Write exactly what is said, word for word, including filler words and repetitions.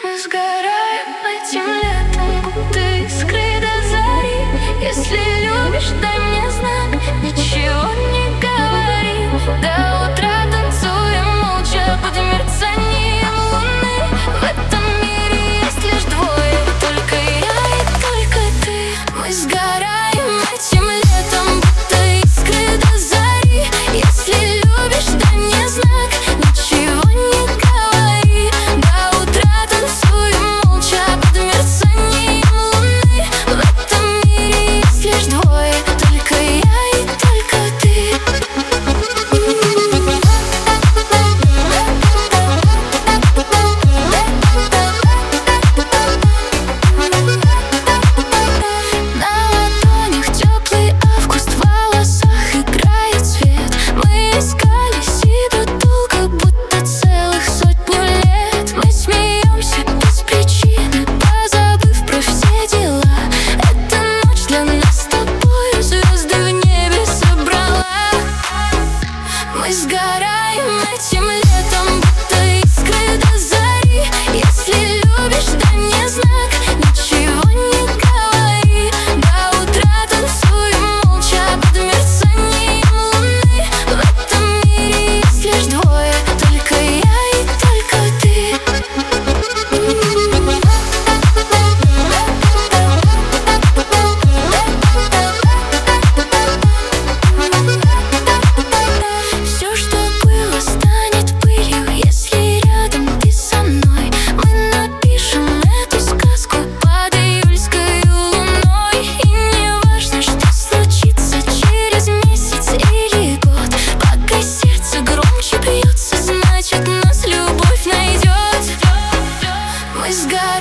Мы сгораем этим летом, будто искры до зари. Если любишь, дай мне знак, ничего не говори. До утра танцуем молча под мерцанием луны. В этом мире есть лишь двое, только я и только ты. Мы сгораем этим летом, будто искры до зари. Если любишь, дай мне знак, ничего не говори. До утра танцуем молча под мерцанием луны. В этом мире есть лишь двое, только я и только ты. На ладонях теплый август, в волосах играет свет. Мы искались и долго, будто целых сотню лет. Мы смеемся без причины, позабыв про все дела. Эта ночь для нас с тобой звезды в небе собрала. Мы сгораем этим летом, будто искры до зари. Если любишь, дай мне знак, ничего не говори. До утра танцуем молча под мерцанием луны. В этом мире есть лишь двое, только я и только ты. Все, что было, станет пылью, если рядом ты со мной. Мы напишем эту сказку под июльской луной. И не важно, что случится через месяц или год. Пока сердце громче бьется, значит нас любовь найдет. Мы сгораем